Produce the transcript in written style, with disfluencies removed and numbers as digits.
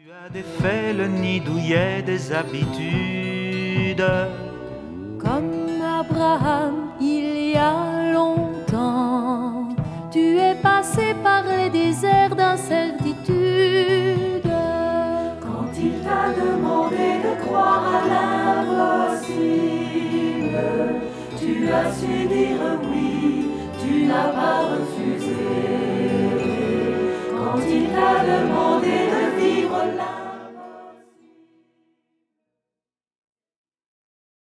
as défait le nid douillet des habitudes. Comme Abraham il y a longtemps, tu es passé par les déserts d'incertitude. Quand il t'a demandé de croire à l'impossible, tu as su dire oui, tu n'as pas refusé.